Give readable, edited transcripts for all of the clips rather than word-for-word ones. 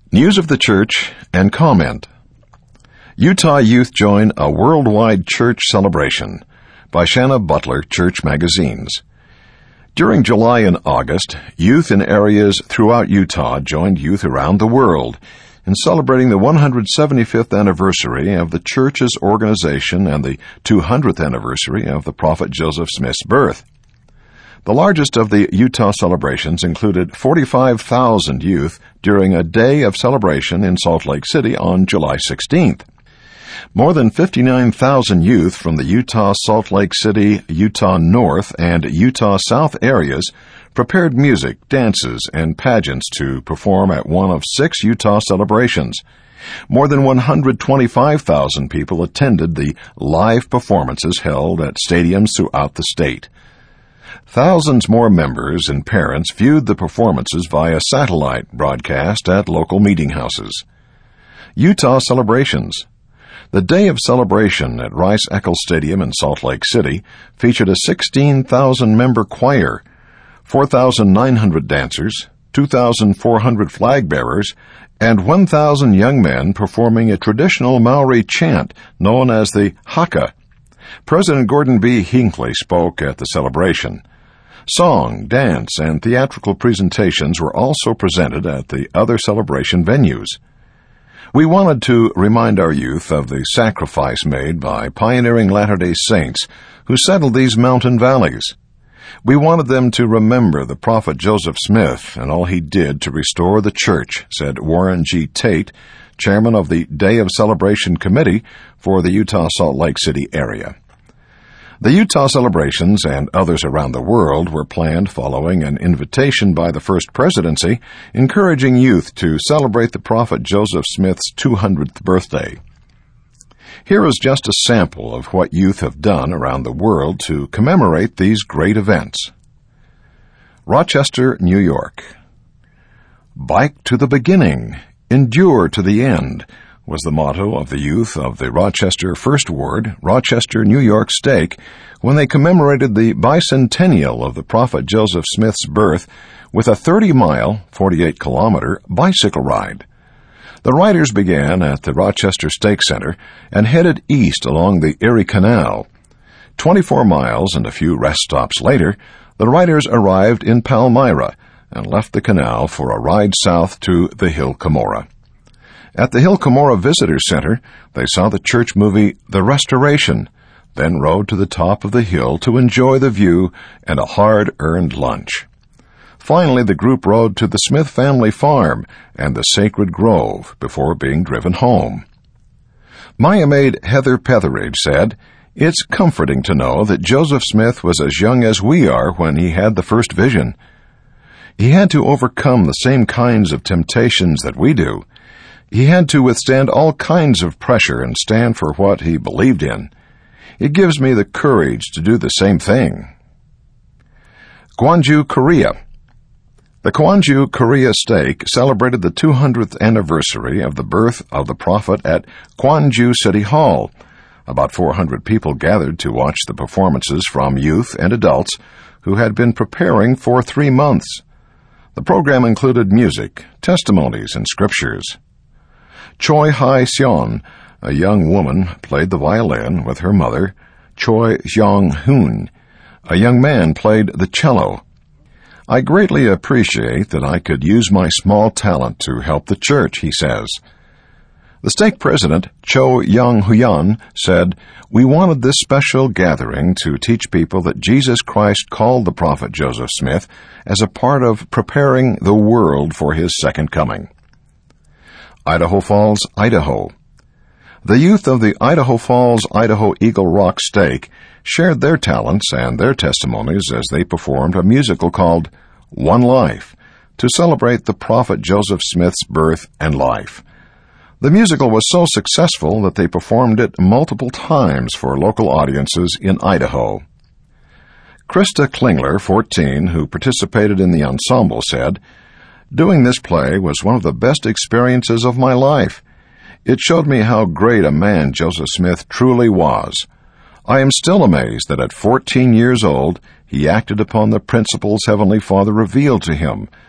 News of the Church and comment. Utah youth join a worldwide church celebration by Shanna Butler, Church Magazines. During July and August, youth in areas throughout Utah joined youth around the world in celebrating the 175th anniversary of the church's organization and the 200th anniversary of the prophet Joseph Smith's birth. The largest of the Utah celebrations included 45,000 youth during a day of celebration in Salt Lake City on July 16th. More than 59,000 youth from the Utah, Salt Lake City, Utah North, and Utah South areas prepared music, dances, and pageants to perform at one of 6 Utah celebrations. More than 125,000 people attended the live performances held at stadiums throughout the state. Thousands more members and parents viewed the performances via satellite broadcast at local meeting houses. Utah celebrations. The day of celebration at Rice-Eccles Stadium in Salt Lake City featured a 16,000-member choir, 4,900 dancers, 2,400 flag bearers, and 1,000 young men performing a traditional Maori chant known as the haka. President Gordon B. Hinckley spoke at the celebration. Song, dance, and theatrical presentations were also presented at the other celebration venues. We wanted to remind our youth of the sacrifice made by pioneering Latter-day Saints who settled these mountain valleys. We wanted them to remember the prophet Joseph Smith and all he did to restore the church, said Warren G. Tate, chairman of the Day of Celebration Committee for the Utah Salt Lake City area. The Utah celebrations and others around the world were planned following an invitation by the First Presidency encouraging youth to celebrate the prophet Joseph Smith's 200th birthday. Here is just a sample of what youth have done around the world to commemorate these great events. Rochester, New York. Bike to the beginning, endure to the end, was the motto of the youth of the Rochester First Ward, Rochester, New York Stake, when they commemorated the bicentennial of the prophet Joseph Smith's birth with a 30-mile, 48-kilometer bicycle ride. The riders began at the Rochester Stake Center and headed east along the Erie Canal. 24 miles and a few rest stops later, the riders arrived in Palmyra and left the canal for a ride south to the Hill Cumorah. At the Hill Cumorah Visitor Center, they saw the church movie The Restoration, then rode to the top of the hill to enjoy the view and a hard-earned lunch. Finally, the group rode to the Smith family farm and the Sacred Grove before being driven home. Maya maid Heather Petheridge said, "It's comforting to know that Joseph Smith was as young as we are when he had the first vision. He had to overcome the same kinds of temptations that we do. He had to withstand all kinds of pressure and stand for what he believed in. It gives me the courage to do the same thing." Gwangju, Korea. The Gwangju, Korea Stake celebrated the 200th anniversary of the birth of the prophet at Gwangju City Hall. About 400 people gathered to watch the performances from youth and adults who had been preparing for 3 months. The program included music, testimonies, and scriptures. Choi Hai-seon, a young woman, played the violin with her mother, Choi Jong-hoon. A young man played the cello. "I greatly appreciate that I could use my small talent to help the church," he says. The stake president, Cho Young-huyan, said, "We wanted this special gathering to teach people that Jesus Christ called the prophet Joseph Smith as a part of preparing the world for his second coming." Idaho Falls, Idaho. The youth of the Idaho Falls, Idaho Eagle Rock Stake shared their talents and their testimonies as they performed a musical called One Life to celebrate the prophet Joseph Smith's birth and life. The musical was so successful that they performed it multiple times for local audiences in Idaho. Krista Klingler, 14, who participated in the ensemble, said, "Doing this play was one of the best experiences of my life. It showed me how great a man Joseph Smith truly was. I am still amazed that at 14 years old, he acted upon the principles Heavenly Father revealed to him.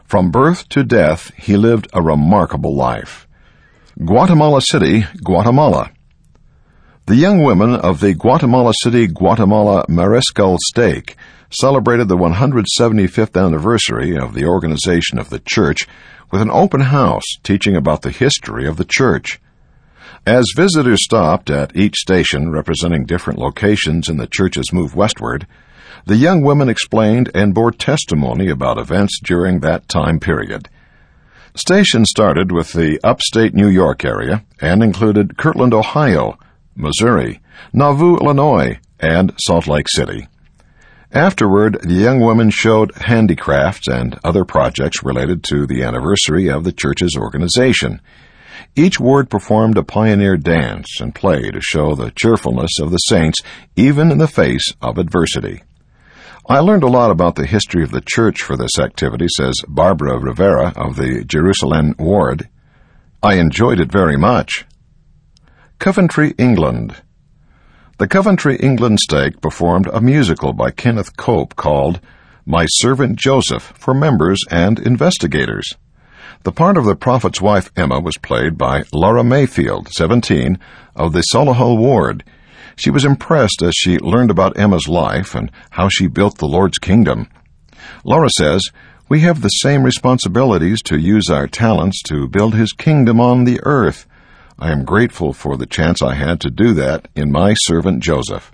From birth to death, he lived a remarkable life. Guatemala City, Guatemala. The young women of the Guatemala City, Guatemala Mariscal Stake celebrated the 175th anniversary of the organization of the church with an open house teaching about the history of the church. As visitors stopped at each station representing different locations in the church's move westward, the young women explained and bore testimony about events during that time period. Stations started with the upstate New York area and included Kirtland, Ohio, Missouri, Nauvoo, Illinois, and Salt Lake City. Afterward, the young women showed handicrafts and other projects related to the anniversary of the church's organization. Each ward performed a pioneer dance and play to show the cheerfulness of the saints, even in the face of adversity. I learned a lot about the history of the church for this activity, says Barbara Rivera of the Jerusalem Ward. I enjoyed it very much. Coventry, England. The Coventry, England Stake performed a musical by Kenneth Cope called My Servant Joseph for members and investigators. The part of the prophet's wife Emma was played by Laura Mayfield, 17, of the Solihull Ward. She was impressed as she learned about Emma's life and how she built the Lord's kingdom. Laura says, "We have the same responsibilities to use our talents to build His kingdom on the earth. I am grateful for the chance I had to do that in My Servant Joseph."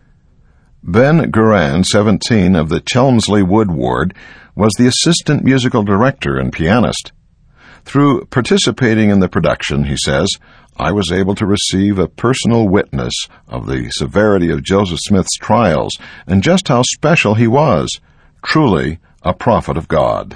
Ben Guran, 17, of the Chelmsley Wood Ward, was the assistant musical director and pianist. Through participating in the production, he says, I was able to receive a personal witness of the severity of Joseph Smith's trials and just how special he was, truly a prophet of God.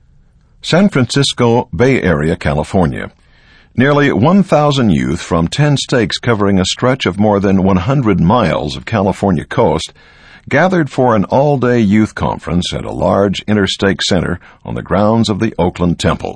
San Francisco, Bay Area, California. Nearly 1,000 youth from 10 stakes covering a stretch of more than 100 miles of California coast gathered for an all-day youth conference at a large interstake center on the grounds of the Oakland Temple.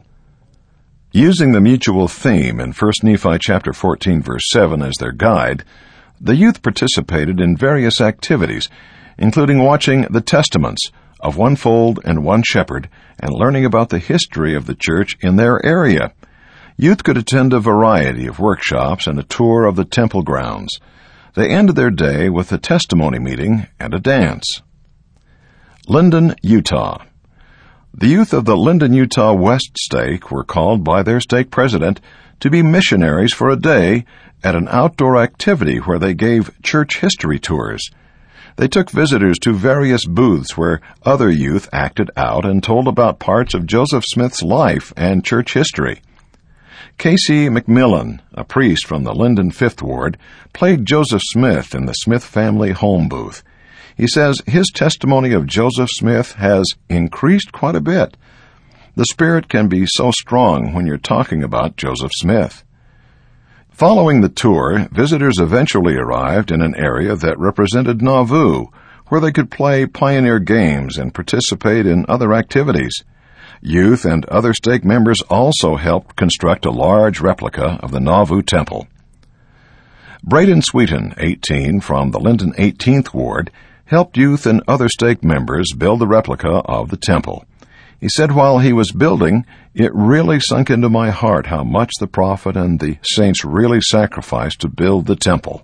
Using the mutual theme in 1 Nephi chapter 14, verse 7 as their guide, the youth participated in various activities, including watching the testaments of one fold and one shepherd and learning about the history of the church in their area. Youth could attend a variety of workshops and a tour of the temple grounds. They ended their day with a testimony meeting and a dance. Linden, Utah. The youth of the Linden, Utah West Stake were called by their stake president to be missionaries for a day at an outdoor activity where they gave church history tours. They took visitors to various booths where other youth acted out and told about parts of Joseph Smith's life and church history. Casey McMillan, a priest from the Linden Fifth Ward, played Joseph Smith in the Smith family home booth. He says his testimony of Joseph Smith has increased quite a bit. The Spirit can be so strong when you're talking about Joseph Smith. Following the tour, visitors eventually arrived in an area that represented Nauvoo, where they could play pioneer games and participate in other activities. Youth and other stake members also helped construct a large replica of the Nauvoo Temple. Braden Sweeten, 18, from the Linden 18th Ward, helped youth and other stake members build the replica of the temple. He said while he was building, it really sunk into my heart how much the prophet and the saints really sacrificed to build the temple.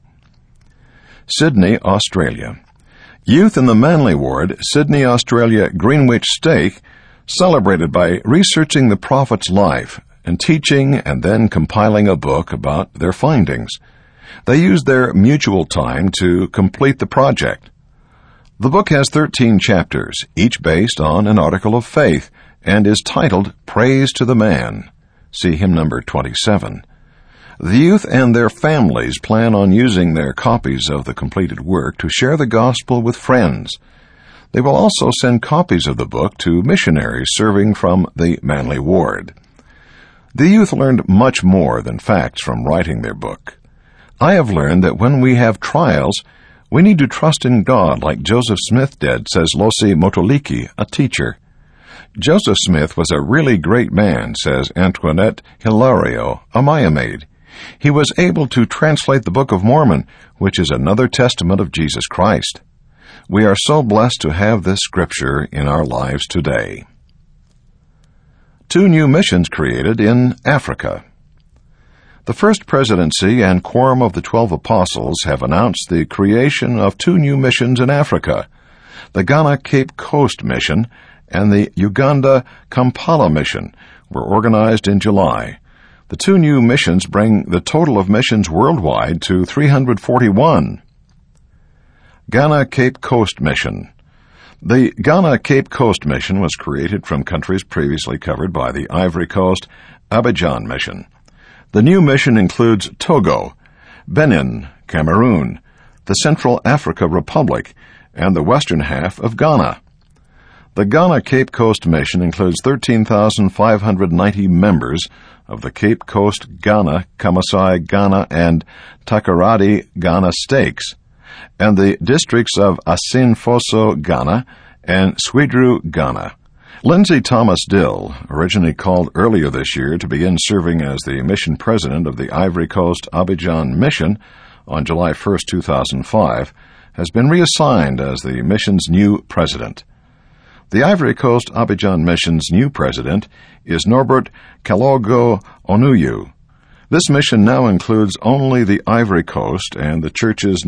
Sydney, Australia. Youth in the Manly Ward, Sydney, Australia, Greenwich Stake, celebrated by researching the prophet's life and teaching and then compiling a book about their findings. They used their mutual time to complete the project. The book has 13 chapters, each based on an article of faith, and is titled Praise to the Man. See hymn number 27. The youth and their families plan on using their copies of the completed work to share the gospel with friends. They will also send copies of the book to missionaries serving from the Manly Ward. The youth learned much more than facts from writing their book. I have learned that when we have trials, we need to trust in God like Joseph Smith did, says Losi Motoliki, a teacher. Joseph Smith was a really great man, says Antoinette Hilario, a Maya maid. He was able to translate the Book of Mormon, which is another testament of Jesus Christ. We are so blessed to have this scripture in our lives today. 2 new missions created in Africa. The First Presidency and Quorum of the 12 Apostles have announced the creation of 2 new missions in Africa, the Ghana Cape Coast Mission and the Uganda Kampala Mission were organized in July. The 2 new missions bring the total of missions worldwide to 341. Ghana Cape Coast Mission. The Ghana Cape Coast Mission was created from countries previously covered by the Ivory Coast Abidjan Mission. The new mission includes Togo, Benin, Cameroon, the Central Africa Republic, and the western half of Ghana. The Ghana Cape Coast Mission includes 13,590 members of the Cape Coast Ghana, Kamasai Ghana, and Takoradi Ghana stakes, and the districts of Asin-Fosso Ghana and Swidru Ghana. Lindsay Thomas Dill, originally called earlier this year to begin serving as the mission president of the Ivory Coast Abidjan Mission on July 1, 2005, has been reassigned as the mission's new president. The Ivory Coast Abidjan Mission's new president is Norbert Kalogo Onuyu. This mission now includes only the Ivory Coast and the church's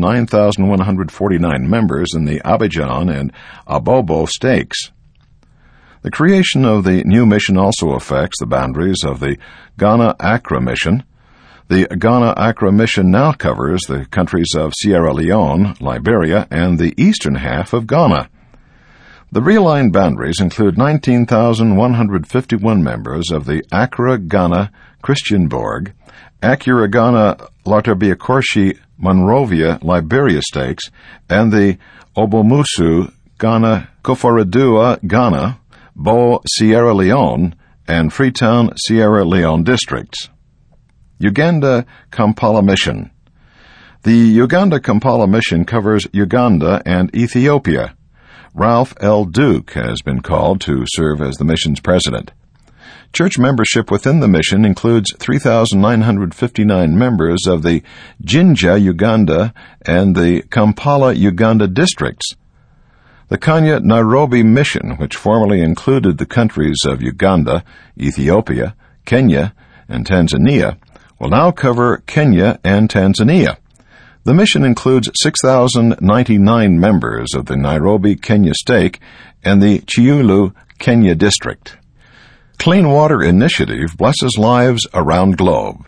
9,149 members in the Abidjan and Abobo stakes. The creation of the new mission also affects the boundaries of the Ghana-Accra Mission. The Ghana-Accra Mission now covers the countries of Sierra Leone, Liberia, and the eastern half of Ghana. The realigned boundaries include 19,151 members of the Accra Ghana Christian Board, Accra Ghana Lartabiakorshi Monrovia Liberia stakes, and the Obomusu Ghana Koforidua Ghana, Bo Sierra Leone, and Freetown Sierra Leone districts. Uganda Kampala Mission. The Uganda Kampala Mission covers Uganda and Ethiopia. Ralph L. Duke has been called to serve as the mission's president. Church membership within the mission includes 3,959 members of the Jinja, Uganda, and the Kampala, Uganda districts. The Kenya Nairobi Mission, which formerly included the countries of Uganda, Ethiopia, Kenya, and Tanzania, will now cover Kenya and Tanzania. The mission includes 6,099 members of the Nairobi, Kenya stake and the Chiulu, Kenya district. Clean Water Initiative blesses lives around globe.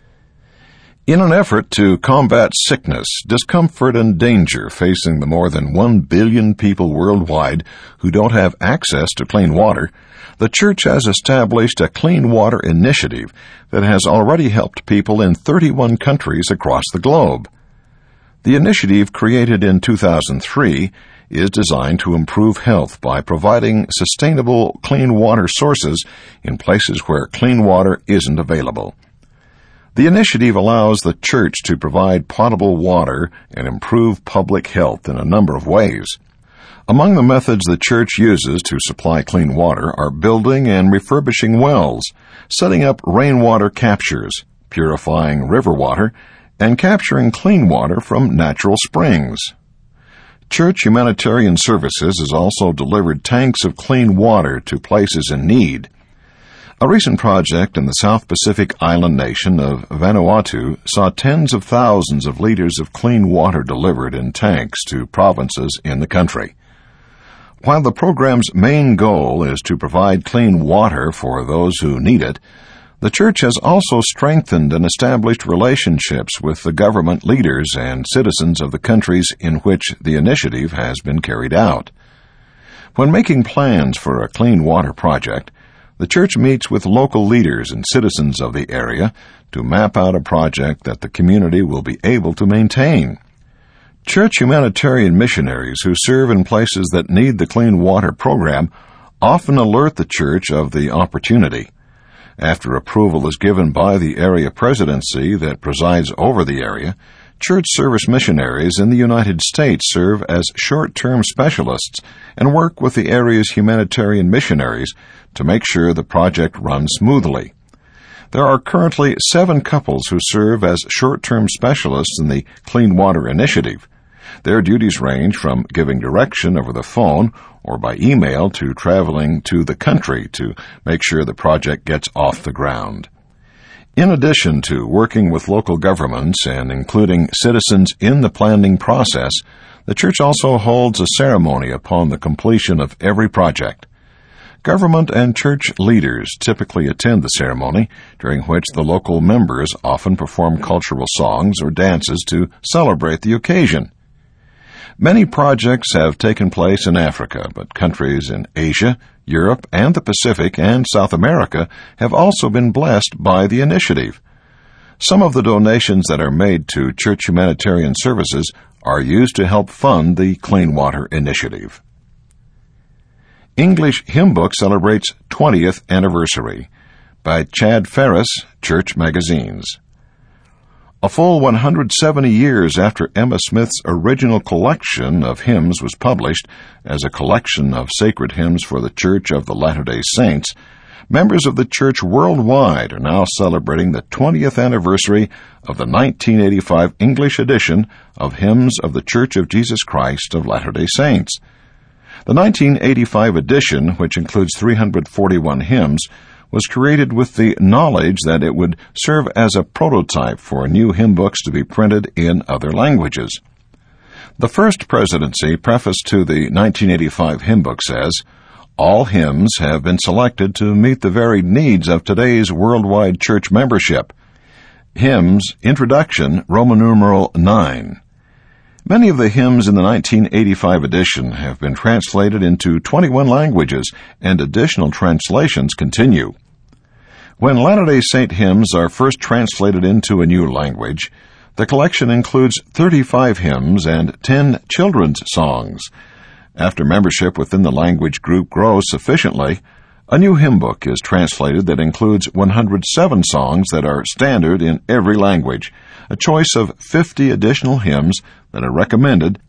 In an effort to combat sickness, discomfort, and danger facing the more than 1 billion people worldwide who don't have access to clean water, the Church has established a Clean Water Initiative that has already helped people in 31 countries across the globe. The initiative, created in 2003, is designed to improve health by providing sustainable clean water sources in places where clean water isn't available. The initiative allows the Church to provide potable water and improve public health in a number of ways. Among the methods the Church uses to supply clean water are building and refurbishing wells, setting up rainwater captures, purifying river water, and capturing clean water from natural springs. Church Humanitarian Services has also delivered tanks of clean water to places in need. A recent project in the South Pacific island nation of Vanuatu saw tens of thousands of liters of clean water delivered in tanks to provinces in the country. While the program's main goal is to provide clean water for those who need it, the Church has also strengthened and established relationships with the government leaders and citizens of the countries in which the initiative has been carried out. When making plans for a clean water project, the Church meets with local leaders and citizens of the area to map out a project that the community will be able to maintain. Church humanitarian missionaries who serve in places that need the clean water program often alert the Church of the opportunity. After approval is given by the area presidency that presides over the area, Church service missionaries in the United States serve as short-term specialists and work with the area's humanitarian missionaries to make sure the project runs smoothly. There are currently 7 couples who serve as short-term specialists in the Clean Water Initiative. Their duties range from giving direction over the phone or by email to traveling to the country to make sure the project gets off the ground. In addition to working with local governments and including citizens in the planning process, the church also holds a ceremony upon the completion of every project. Government and church leaders typically attend the ceremony, during which the local members often perform cultural songs or dances to celebrate the occasion. Many projects have taken place in Africa, but countries in Asia, Europe, and the Pacific and South America have also been blessed by the initiative. Some of the donations that are made to church humanitarian services are used to help fund the Clean Water Initiative. English Hymn Book celebrates 20th anniversary by Chad Ferris, Church Magazines. A full 170 years after Emma Smith's original collection of hymns was published as a collection of sacred hymns for the Church of the Latter-day Saints, members of the church worldwide are now celebrating the 20th anniversary of the 1985 English edition of Hymns of the Church of Jesus Christ of Latter-day Saints. The 1985 edition, which includes 341 hymns, was created with the knowledge that it would serve as a prototype for new hymn books to be printed in other languages. The First Presidency preface to the 1985 hymn book says, "All hymns have been selected to meet the varied needs of today's worldwide church membership." Hymns, Introduction, Roman numeral 9. Many of the hymns in the 1985 edition have been translated into 21 languages, and additional translations continue. When Latter-day Saint hymns are first translated into a new language, the collection includes 35 hymns and 10 children's songs. After membership within the language group grows sufficiently, a new hymn book is translated that includes 107 songs that are standard in every language, a choice of 50 additional hymns that are recommended,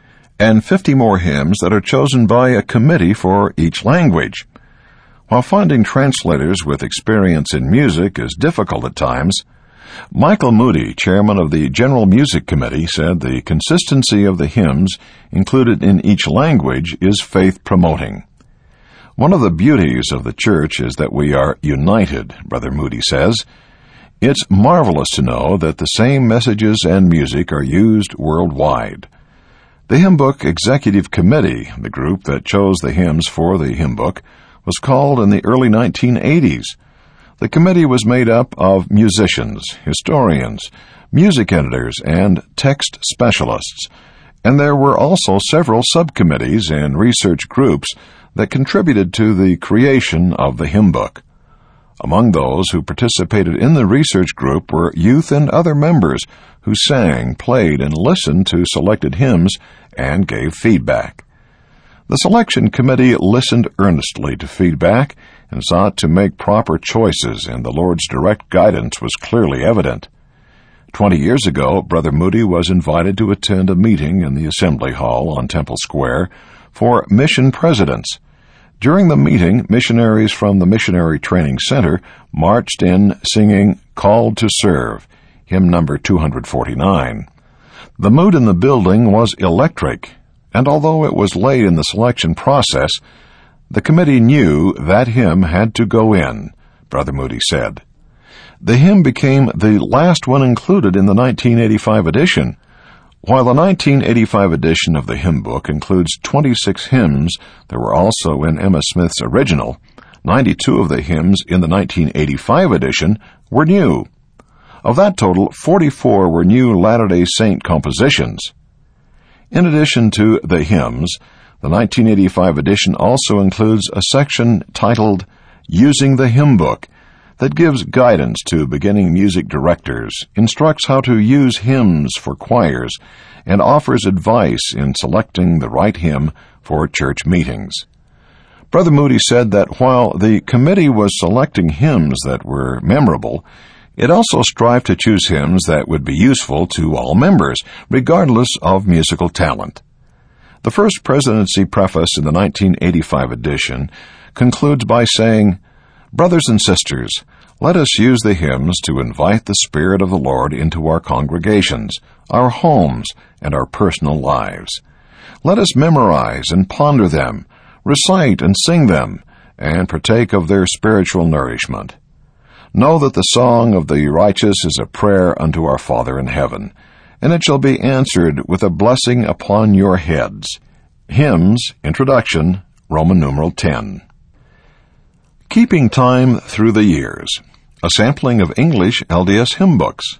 and 50 more hymns that are chosen by a committee for each language. While finding translators with experience in music is difficult at times, Michael Moody, chairman of the General Music Committee, said the consistency of the hymns included in each language is faith-promoting. "One of the beauties of the church is that we are united," Brother Moody says. "It's marvelous to know that the same messages and music are used worldwide." The Hymn Book Executive Committee, the group that chose the hymns for the hymn book, was called in the early 1980s. The committee was made up of musicians, historians, music editors, and text specialists, and there were also several subcommittees and research groups that contributed to the creation of the hymn book. Among those who participated in the research group were youth and other members who sang, played, and listened to selected hymns and gave feedback. The selection committee listened earnestly to feedback and sought to make proper choices, and the Lord's direct guidance was clearly evident. 20 years ago, Brother Moody was invited to attend a meeting in the Assembly Hall on Temple Square for mission presidents. During the meeting, missionaries from the Missionary Training Center marched in singing "Called to Serve," hymn number 249. The mood in the building was electric, and although it was late in the selection process, the committee knew that hymn had to go in, Brother Moody said. The hymn became the last one included in the 1985 edition. While the 1985 edition of the hymn book includes 26 hymns that were also in Emma Smith's original, 92 of the hymns in the 1985 edition were new. Of that total, 44 were new Latter-day Saint compositions. In addition to the hymns, the 1985 edition also includes a section titled "Using the Hymn Book" that gives guidance to beginning music directors, instructs how to use hymns for choirs, and offers advice in selecting the right hymn for church meetings. Brother Moody said that while the committee was selecting hymns that were memorable, it also strived to choose hymns that would be useful to all members, regardless of musical talent. The First Presidency preface in the 1985 edition concludes by saying, "Brothers and sisters, let us use the hymns to invite the Spirit of the Lord into our congregations, our homes, and our personal lives. Let us memorize and ponder them, Recite and sing them, and partake of their spiritual nourishment. Know that the song of the righteous is a prayer unto our Father in heaven, and it shall be answered with a blessing upon your heads. Hymns, Introduction, Roman numeral 10. Keeping Time Through the Years. A sampling of English LDS hymn books.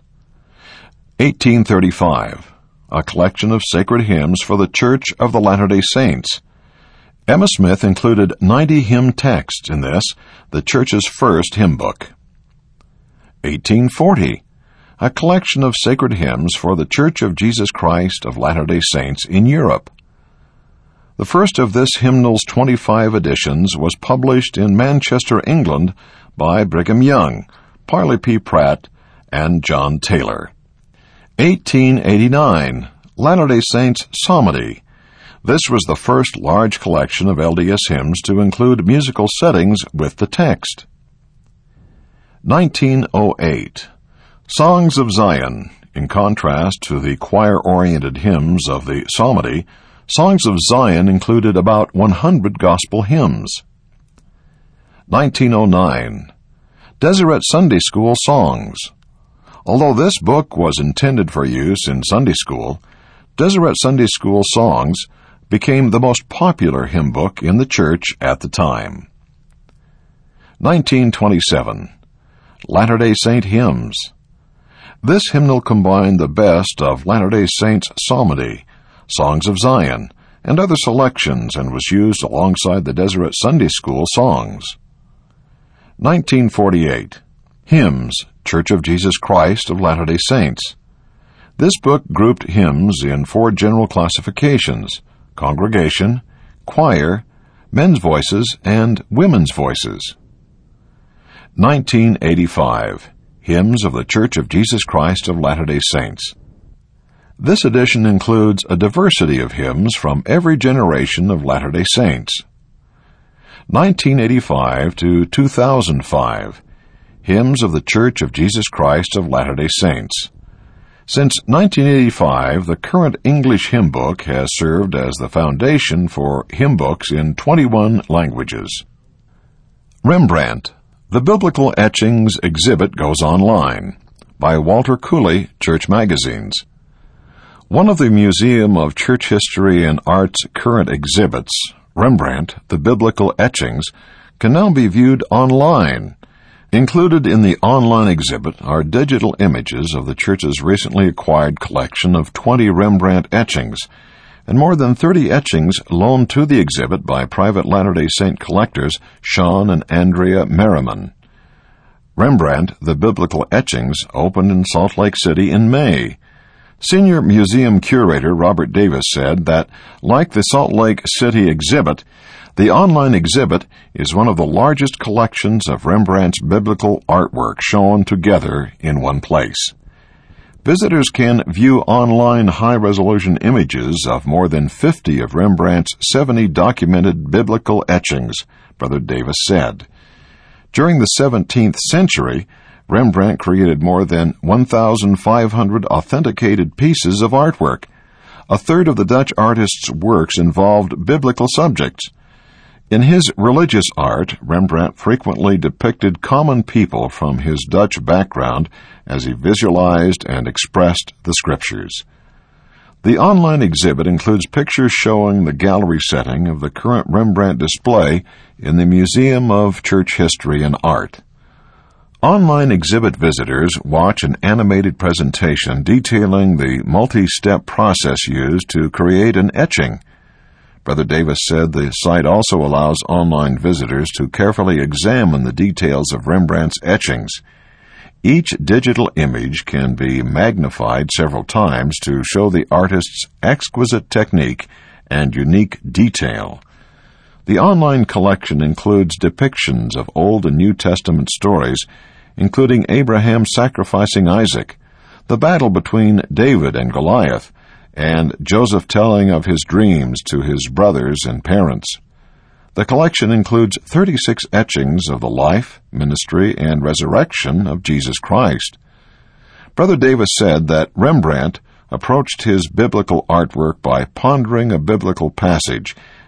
1835. A collection of sacred hymns for the Church of the Latter-day Saints. Emma Smith included 90 hymn texts in this, the Church's first hymn book. 1840. A collection of sacred hymns for the Church of Jesus Christ of Latter-day Saints in Europe. The first of this hymnal's 25 editions was published in Manchester, England, by Brigham Young, Parley P. Pratt, and John Taylor. 1889. Latter-day Saints Psalmody. This was the first large collection of LDS hymns to include musical settings with the text. 1908. Songs of Zion. In contrast to the choir-oriented hymns of the Psalmody, Songs of Zion included about 100 gospel hymns. 1909. Deseret Sunday School Songs. Although this book was intended for use in Sunday school, Deseret Sunday School Songs became the most popular hymn book in the church at the time. 1927. Latter-day Saint Hymns. This hymnal combined the best of Latter-day Saints Psalmody, Songs of Zion, and other selections, and was used alongside the Deseret Sunday School songs. 1948. Hymns, Church of Jesus Christ of Latter-day Saints. This book grouped hymns in 4 general classifications: congregation, choir, men's voices, and women's voices. 1985. Hymns of the Church of Jesus Christ of Latter-day Saints. This edition includes a diversity of hymns from every generation of Latter-day Saints. 1985 to 2005. Hymns of the Church of Jesus Christ of Latter-day Saints. Since 1985, the current English hymn book has served as the foundation for hymn books in 21 languages. Rembrandt, The Biblical Etchings Exhibit Goes Online, by Walter Cooley, Church Magazines. One of the Museum of Church History and Art's current exhibits, Rembrandt, The Biblical Etchings, can now be viewed online. Included in the online exhibit are digital images of the Church's recently acquired collection of 20 Rembrandt etchings, and more than 30 etchings loaned to the exhibit by private Latter-day Saint collectors Sean and Andrea Merriman. Rembrandt, The Biblical Etchings, opened in Salt Lake City in May. Senior museum curator Robert Davis said that, like the Salt Lake City exhibit, the online exhibit is one of the largest collections of Rembrandt's biblical artwork shown together in one place. Visitors can view online high-resolution images of more than 50 of Rembrandt's 70 documented biblical etchings, Brother Davis said. During the 17th century, Rembrandt created more than 1,500 authenticated pieces of artwork. A third of the Dutch artist's works involved biblical subjects. In his religious art, Rembrandt frequently depicted common people from his Dutch background as he visualized and expressed the Scriptures. The online exhibit includes pictures showing the gallery setting of the current Rembrandt display in the Museum of Church History and Art. Online exhibit visitors watch an animated presentation detailing the multi-step process used to create an etching. Brother Davis said the site also allows online visitors to carefully examine the details of Rembrandt's etchings. Each digital image can be magnified several times to show the artist's exquisite technique and unique detail. The online collection includes depictions of Old and New Testament stories, including Abraham sacrificing Isaac, the battle between David and Goliath, and Joseph telling of his dreams to his brothers and parents. The collection includes 36 etchings of the life, ministry, and resurrection of Jesus Christ. Brother Davis said that Rembrandt approached his biblical artwork by pondering a biblical passage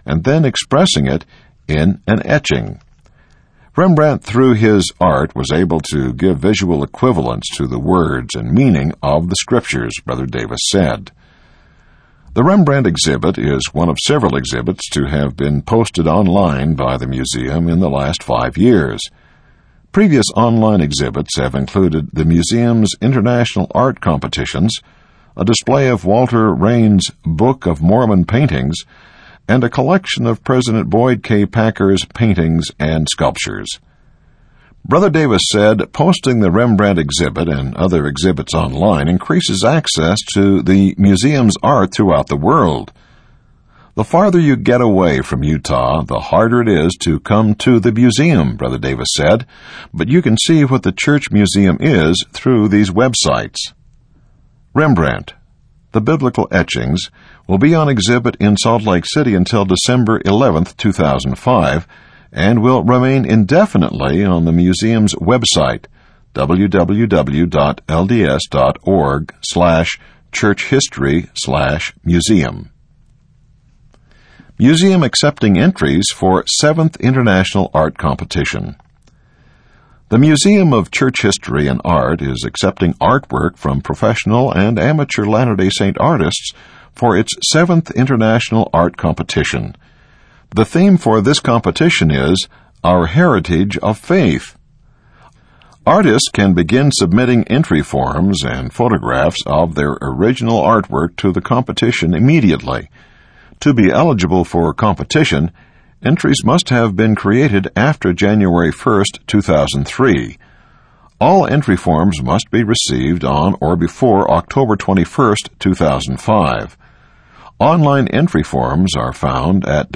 and then expressing it in an etching. Rembrandt, through his art, was able to give visual equivalence to the words and meaning of the Scriptures, Brother Davis said. The Rembrandt exhibit is one of several exhibits to have been posted online by the museum in the last 5 years. Previous online exhibits have included the museum's international art competitions, a display of Walter Raines' Book of Mormon paintings, and a collection of President Boyd K. Packer's paintings and sculptures. Brother Davis said posting the Rembrandt exhibit and other exhibits online increases access to the museum's art throughout the world. The farther you get away from Utah, the harder it is to come to the museum, Brother Davis said, but you can see what the church museum is through these websites. Rembrandt, the biblical etchings, will be on exhibit in Salt Lake City until December 11, 2005, and will remain indefinitely on the museum's website, www.lds.org/churchhistory/museum. Museum accepting entries for 7th International Art Competition. The Museum of Church History and Art is accepting artwork from professional and amateur Latter-day Saint artists for its 7th International Art Competition. The theme for this competition is Our Heritage of Faith. Artists can begin submitting entry forms and photographs of their original artwork to the competition immediately. To be eligible for competition, entries must have been created after January 1, 2003. All entry forms must be received on or before October 21, 2005. Online entry forms are found at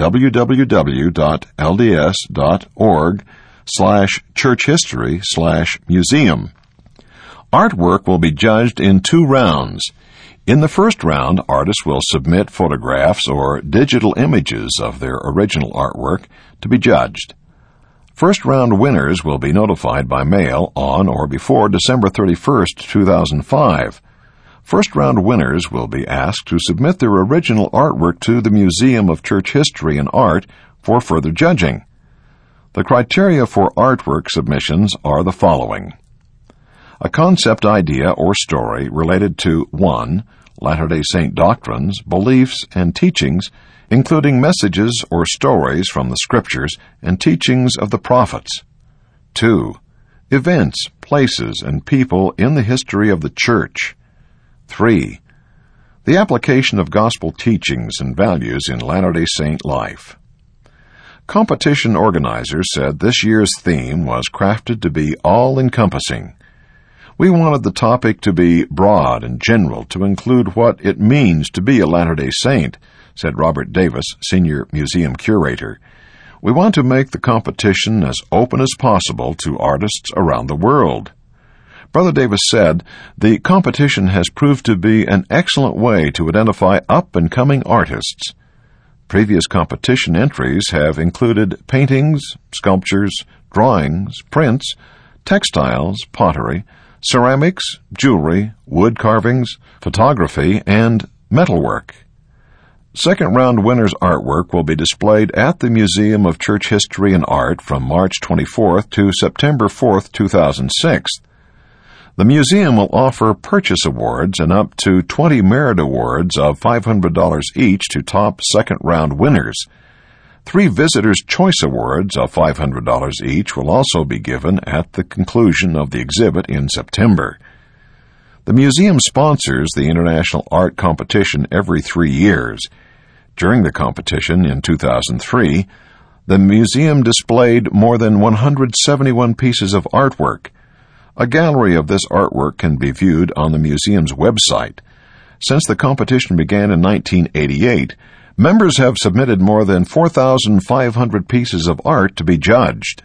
www.lds.org/churchhistory/museum. Artwork will be judged in 2 rounds. In the first round, artists will submit photographs or digital images of their original artwork to be judged. First round winners will be notified by mail on or before December 31, 2005. First round winners will be asked to submit their original artwork to the Museum of Church History and Art for further judging. The criteria for artwork submissions are the following: a concept idea or story related to 1. Latter-day Saint doctrines, beliefs, and teachings, including messages or stories from the Scriptures and teachings of the prophets. 2. Events, places, and people in the history of the Church. 3. The application of gospel teachings and values in Latter-day Saint life. Competition organizers said this year's theme was crafted to be all-encompassing. We wanted the topic to be broad and general to include what it means to be a Latter-day Saint, said Robert Davis, Senior Museum Curator. We want to make the competition as open as possible to artists around the world. Brother Davis said, the competition has proved to be an excellent way to identify up-and-coming artists. Previous competition entries have included paintings, sculptures, drawings, prints, textiles, pottery, ceramics, jewelry, wood carvings, photography, and metalwork. Second round winners' artwork will be displayed at the Museum of Church History and Art from March 24 to September 4, 2006. The museum will offer purchase awards and up to 20 merit awards of $500 each to top second round winners. 3 Visitors' Choice Awards of $500 each will also be given at the conclusion of the exhibit in September. The museum sponsors the International Art Competition every 3 years. During the competition in 2003, the museum displayed more than 171 pieces of artwork. A gallery of this artwork can be viewed on the museum's website. Since the competition began in 1988, members have submitted more than 4,500 pieces of art to be judged.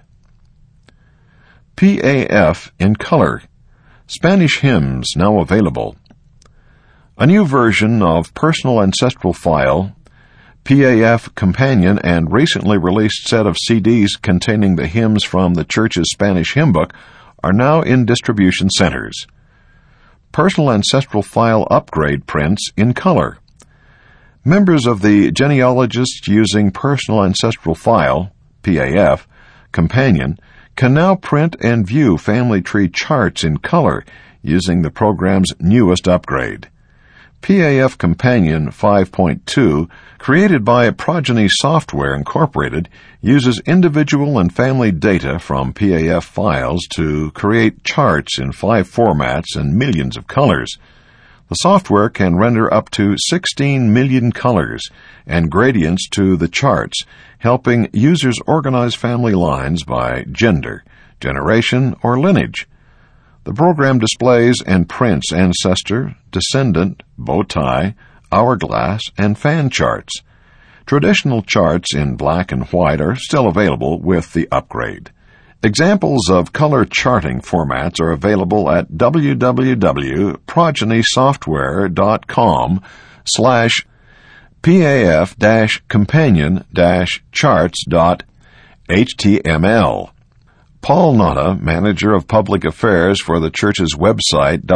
PAF in color. Spanish hymns now available. A new version of Personal Ancestral File, PAF Companion, and recently released set of CDs containing the hymns from the Church's Spanish hymn book are now in distribution centers. Personal Ancestral File upgrade prints in color. Members of the Genealogists Using Personal Ancestral File, PAF, Companion can now print and view family tree charts in color using the program's newest upgrade. PAF Companion 5.2, created by Progeny Software Incorporated, uses individual and family data from PAF files to create charts in 5 formats and millions of colors. The software can render up to 16 million colors and gradients to the charts, helping users organize family lines by gender, generation, or lineage. The program displays and prints ancestor, descendant, bow tie, hourglass, and fan charts. Traditional charts in black and white are still available with the upgrade. Examples of color charting formats are available at www.progeny-software.com/paf-companion-charts.html. Paul Nata, manager of public affairs for the church's website,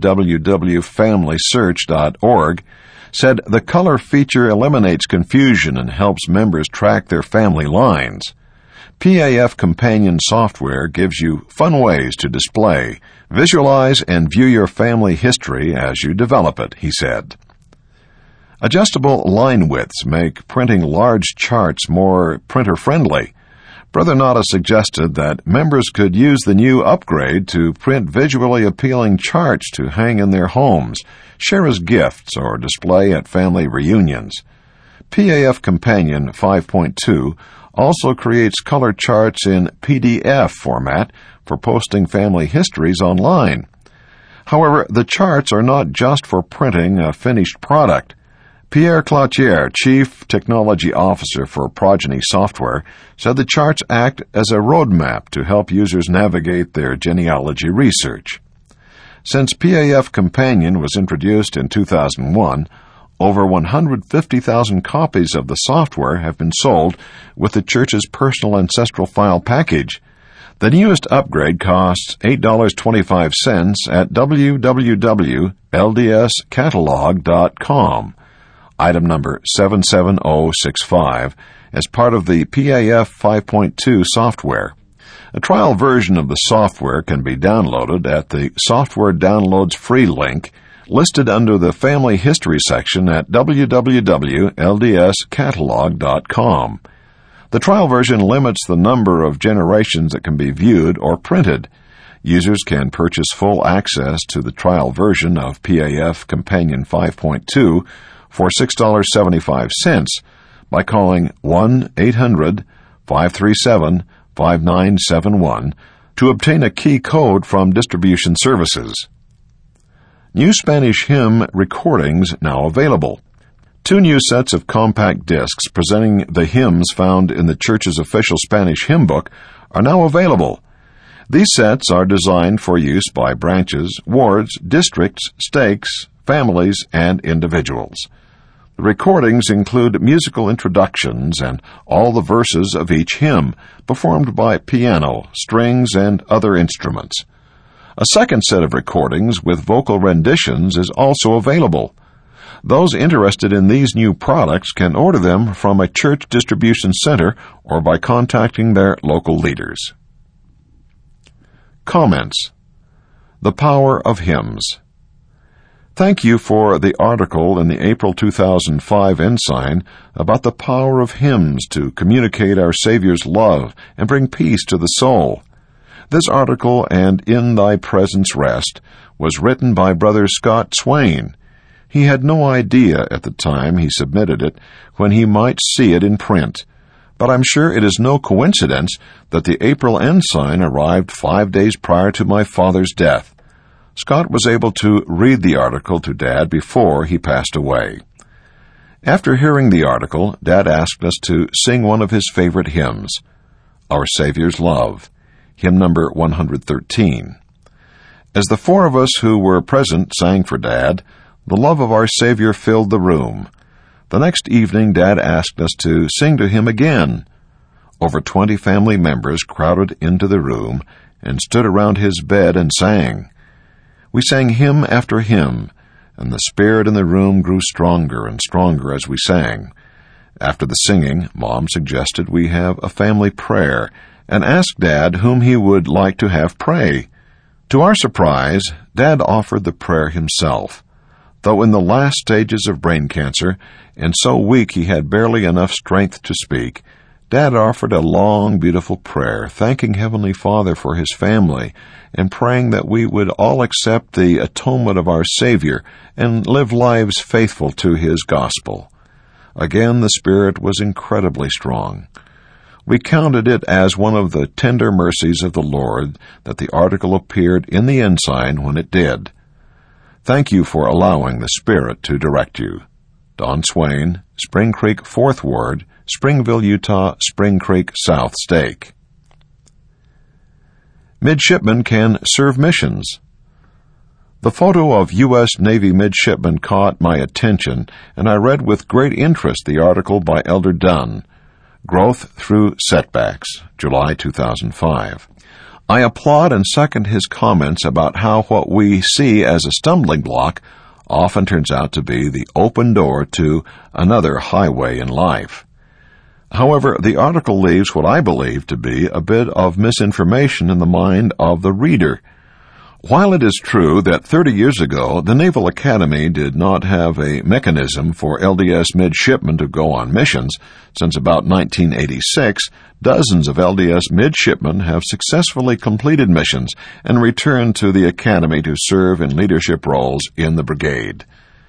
www.familysearch.org, said the color feature eliminates confusion and helps members track their family lines. PAF Companion software gives you fun ways to display, visualize, and view your family history as you develop it, he said. Adjustable line widths make printing large charts more printer-friendly. Brother Nata suggested that members could use the new upgrade to print visually appealing charts to hang in their homes, share as gifts, or display at family reunions. PAF Companion 5.2 also creates color charts in PDF format for posting family histories online. However, the charts are not just for printing a finished product. Pierre Cloutier, Chief Technology Officer for Progeny Software, said the charts act as a roadmap to help users navigate their genealogy research. Since PAF Companion was introduced in 2001, over 150,000 copies of the software have been sold with the church's personal ancestral file package. The newest upgrade costs $8.25 at www.ldscatalog.com. Item number 77065, as part of the PAF 5.2 software. A trial version of the software can be downloaded at the Software Downloads Free link listed under the Family History section at www.ldscatalog.com. The trial version limits the number of generations that can be viewed or printed. Users can purchase full access to the trial version of PAF Companion 5.2 for $6.75 by calling 1-800-537-5971 to obtain a key code from Distribution Services. New Spanish hymn recordings now available. 2 new sets of compact discs presenting the hymns found in the church's official Spanish hymn book are now available. These sets are designed for use by branches, wards, districts, stakes, families, and individuals. The recordings include musical introductions and all the verses of each hymn, performed by piano, strings, and other instruments. A second set of recordings with vocal renditions is also available. Those interested in these new products can order them from a church distribution center or by contacting their local leaders. Comments. The Power of Hymns. Thank you for the article in the April 2005 Ensign about the power of hymns to communicate our Savior's love and bring peace to the soul. This article, and In Thy Presence Rest, was written by Brother Scott Swain. He had no idea at the time he submitted it when he might see it in print, but I'm sure it is no coincidence that the April Ensign arrived 5 days prior to my father's death. Scott was able to read the article to Dad before he passed away. After hearing the article, Dad asked us to sing one of his favorite hymns, Our Savior's Love, hymn number 113. As the 4 of us who were present sang for Dad, the love of our Savior filled the room. The next evening, Dad asked us to sing to him again. Over 20 family members crowded into the room and stood around his bed and sang. We sang hymn after hymn, and the spirit in the room grew stronger and stronger as we sang. After the singing, Mom suggested we have a family prayer and asked Dad whom he would like to have pray. To our surprise, Dad offered the prayer himself. Though in the last stages of brain cancer, and so weak he had barely enough strength to speak, Dad offered a long, beautiful prayer, thanking Heavenly Father for his family, and praying that we would all accept the atonement of our Savior and live lives faithful to his gospel. Again, the Spirit was incredibly strong. We counted it as one of the tender mercies of the Lord that the article appeared in the Ensign when it did. Thank you for allowing the Spirit to direct you. Don Swain, Spring Creek 4th Ward, Springville, Utah, Spring Creek South Stake. Midshipmen can serve missions. The photo of U.S. Navy midshipmen caught my attention, and I read with great interest the article by Elder Dunn, Growth Through Setbacks, July 2005. I applaud and second his comments about how what we see as a stumbling block often turns out to be the open door to another highway in life. However, the article leaves what I believe to be a bit of misinformation in the mind of the reader. While it is true that 30 years ago the Naval Academy did not have a mechanism for LDS midshipmen to go on missions, since about 1986, dozens of LDS midshipmen have successfully completed missions and returned to the Academy to serve in leadership roles in the brigade.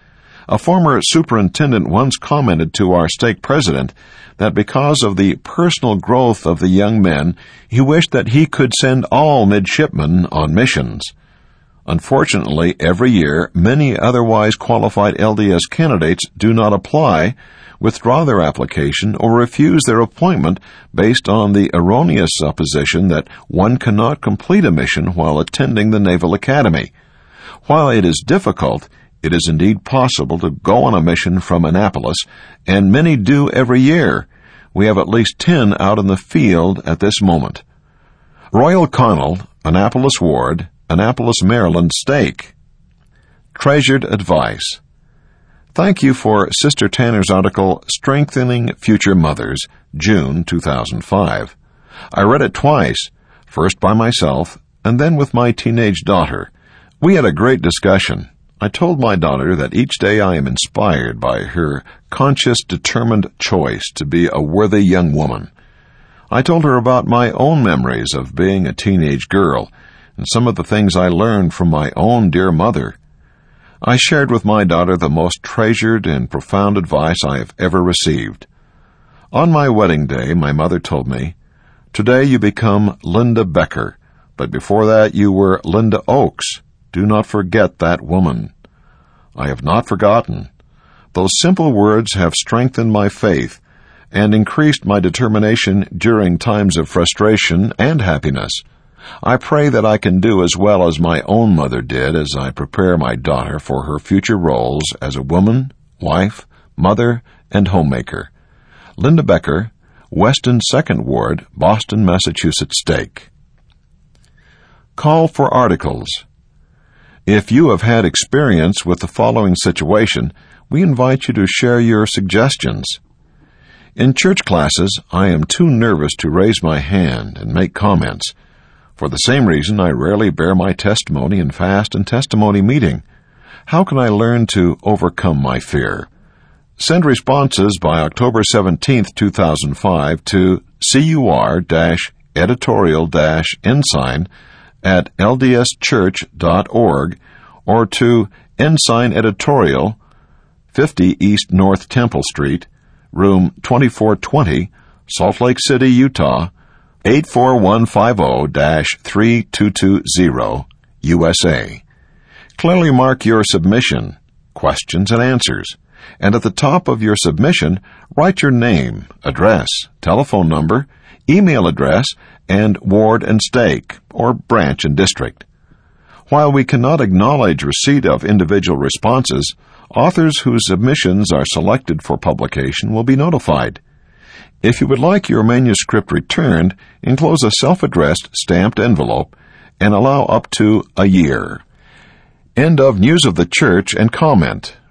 A former superintendent once commented to our stake president that because of the personal growth of the young men, he wished that he could send all midshipmen on missions. Unfortunately, every year, many otherwise qualified LDS candidates do not apply, withdraw their application, or refuse their appointment based on the erroneous supposition that one cannot complete a mission while attending the Naval Academy. While it is difficult, it is indeed possible to go on a mission from Annapolis, and many do every year. We have at least 10 out in the field at this moment. Royal Connell, Annapolis Ward, Annapolis, Maryland Stake. Treasured advice. Thank you for Sister Tanner's article, Strengthening Future Mothers, June 2005. I read it twice, first by myself and then with my teenage daughter. We had a great discussion. I told my daughter that each day I am inspired by her conscious, determined choice to be a worthy young woman. I told her about my own memories of being a teenage girl and some of the things I learned from my own dear mother. I shared with my daughter the most treasured and profound advice I have ever received. On my wedding day, my mother told me, "Today you become Linda Becker, but before that you were Linda Oakes. Do not forget that woman." I have not forgotten. Those simple words have strengthened my faith and increased my determination during times of frustration and happiness. I pray that I can do as well as my own mother did as I prepare my daughter for her future roles as a woman, wife, mother, and homemaker. Linda Becker, Weston 2nd Ward, Boston, Massachusetts Stake. Call for articles. If you have had experience with the following situation, we invite you to share your suggestions. In church classes, I am too nervous to raise my hand and make comments. For the same reason, I rarely bear my testimony in fast and testimony meeting. How can I learn to overcome my fear? Send responses by October 17, 2005 to cur-editorial-ensign at ldschurch.org or to Ensign Editorial, 50 East North Temple Street, room 2420, Salt Lake City, Utah, 84150-3220, USA. Clearly mark your submission, questions and answers, and at the top of your submission, write your name, address, telephone number, email address, and ward and stake, or branch and district. While we cannot acknowledge receipt of individual responses, authors whose submissions are selected for publication will be notified. If you would like your manuscript returned, enclose a self-addressed stamped envelope and allow up to a year. End of News of the Church and comment.